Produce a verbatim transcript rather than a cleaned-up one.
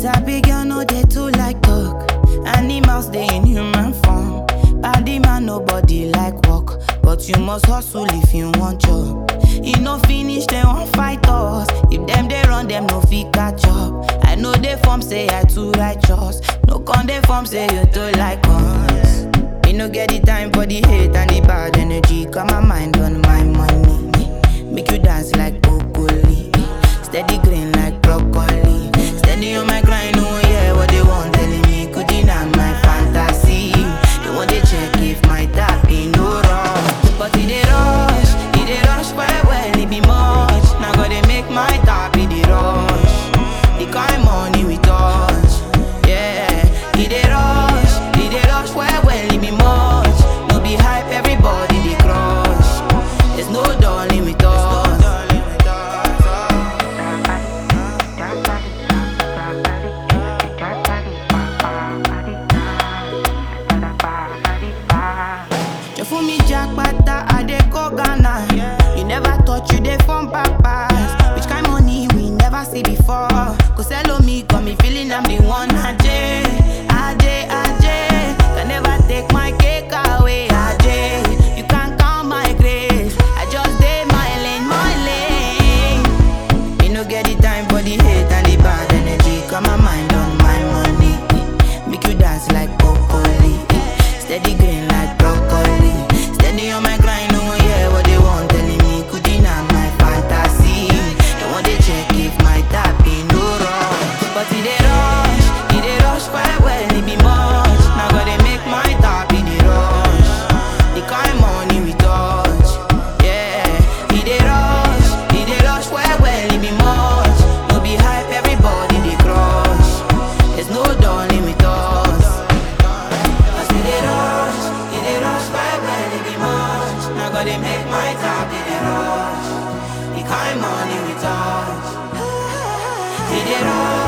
Sabi girl no dey too like talk. Animals dey in human form. Body man nobody like work, but you must hustle if you want job. E no finish dem wan fight us. If dem dey run dem no fit catch up. I know dey form say I too righteous. No con dey form say you too like us. Me no get the time for the hate and the bad energy. Got my mind on my money. Make you dance like broccoli. Steady green like broccoli. Steady on my grind, oh yeah, what they want telling me. Could deny my fantasy. They want to check if my tap ain't no wrong. But it dey rush, it dey rush well well, it be much. Now gotta make my tap, it dey rush. The kind money we touch, yeah. It dey rush, it dey rush well well, it be much. No be hype, everybody dey crush. There's no darling with us. You fool me jackpata, I dey go Ghana. You never thought you dey form papas. Which kind money we never see before. Cause hello me, got me feeling I'm the one. Ajay, Ajay, Ajay. Can never take my cake away, Ajay. You can't count my grace. I just dey my lane, my lane. Me no get the time for the hate and the bad energy. Got my mind on my money. Make you dance like broccoli. Steady green like broccoli. Steady on my grind, oh yeah, what they want telling me. Could deny my fantasy. They want to check if my tap ain't no wrong. But it dey rush, it dey rush well well, it be much. Now gotta make my tap, it dey rush. The kind money we touch, yeah. It dey rush, it dey rush well well, it be much. No be hype, everybody dey crush. There's no darling with us. Cause it dey rush, it dey rush well well, it be much. Now gotta make my tap, it dey rush. The kind money we touch, it dey rush.